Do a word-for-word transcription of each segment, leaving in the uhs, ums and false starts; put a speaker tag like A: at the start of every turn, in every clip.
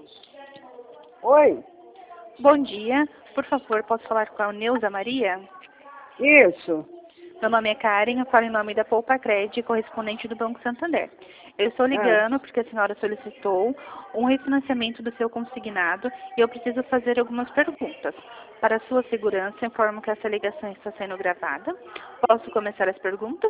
A: Oi,
B: Bom dia. Por favor, posso falar com a Neuza Maria?
A: isso.
B: Meu nome é Karen, eu falo em nome da Poupa Cred, correspondente do Banco Santander. Eu estou ligando porque a senhora solicitou um refinanciamento do seu consignado e eu preciso fazer algumas perguntas. Para sua segurança, informo que essa ligação está sendo gravada. Posso começar as perguntas?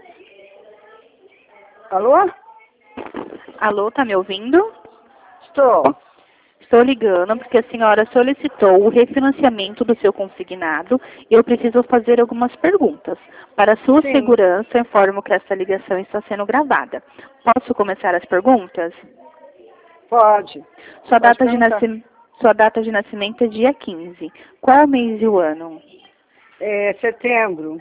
A: Alô?
B: Alô, tá me ouvindo?
A: Estou.
B: Estou ligando porque a senhora solicitou o refinanciamento do seu consignado e eu preciso fazer algumas perguntas. Para sua
A: Sim.
B: segurança, informo que essa ligação está sendo gravada. Posso começar as perguntas?
A: Pode.
B: Sua
A: Pode
B: data de
A: perguntar.
B: nascimento, sua data de nascimento é dia quinze. Qual o mês e o ano?
A: É setembro,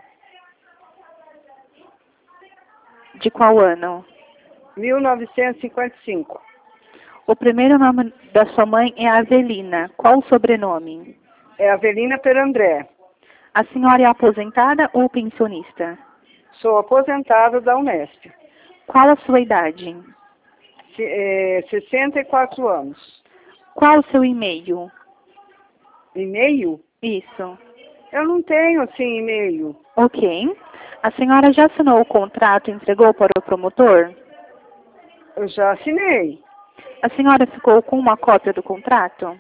B: De qual ano?
A: mil novecentos e cinquenta e cinco.
B: O primeiro nome da sua mãe é Avelina. Qual o sobrenome?
A: É Avelina Perandré.
B: A senhora é aposentada ou pensionista?
A: Sou aposentado da Unesp.
B: Qual a sua idade?
A: Se- é, sessenta e quatro anos.
B: Qual o seu e-mail?
A: E-mail?
B: Isso.
A: Eu não tenho, assim, e-mail.
B: Ok. A senhora já assinou o contrato e entregou para o promotor?
A: Eu já assinei.
B: A senhora ficou com uma cópia do contrato?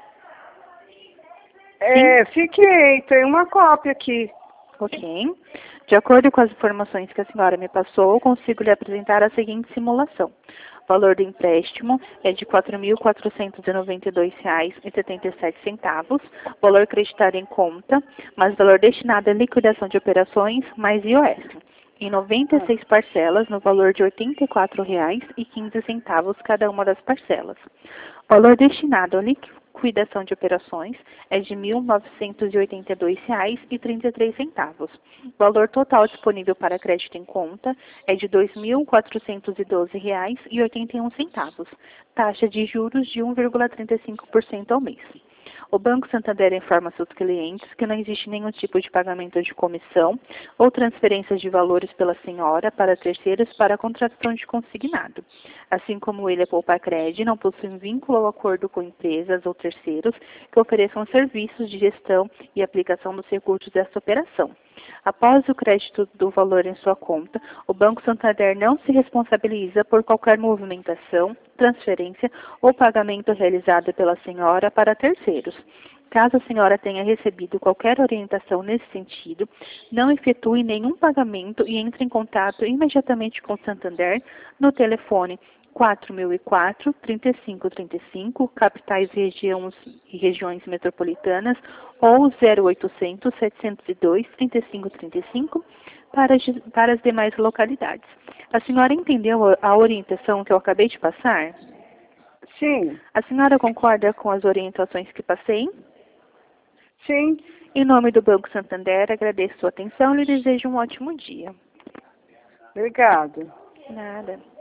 A: É, fiquei. Tem uma cópia aqui.
B: Ok. De acordo com as informações que a senhora me passou, eu consigo lhe apresentar a seguinte simulação. O valor do empréstimo é de quatro mil quatrocentos e noventa e dois reais e setenta e sete centavos, valor creditado em conta, mais valor destinado à liquidação de operações, mais I O S, em noventa e seis parcelas no valor de oitenta e quatro reais e quinze centavos cada uma das parcelas. O valor destinado à liquidação de operações é de mil novecentos e oitenta e dois reais e trinta e três centavos. O valor total disponível para crédito em conta é de dois mil quatrocentos e doze reais e oitenta e um centavos. Taxa de juros de um vírgula trinta e cinco por cento ao mês. O Banco Santander informa seus clientes que não existe nenhum tipo de pagamento de comissão ou transferência de valores pela senhora para terceiros para a contratação de consignado. Assim como ele, a Poupacred, não possui vínculo ou acordo com empresas ou terceiros que ofereçam serviços de gestão e aplicação dos recursos dessa operação. Após o crédito do valor em sua conta, o Banco Santander não se responsabiliza por qualquer movimentação, transferência ou pagamento realizado pela senhora para terceiros. Caso a senhora tenha recebido qualquer orientação nesse sentido, não efetue nenhum pagamento e entre em contato imediatamente com o Santander no telefone quatro mil e quatro, trinta e cinco trinta e cinco, capitais e regiões, e regiões metropolitanas, ou zero oitocentos, setecentos e dois, trinta e cinco trinta e cinco, para, as- para as demais localidades. A senhora entendeu a a orientação que eu acabei de passar?
A: Sim,
B: A senhora concorda com as orientações que passei?
A: sim.
B: Em nome do Banco Santander, agradeço sua atenção e lhe desejo um ótimo dia.
A: Obrigado.
B: Nada.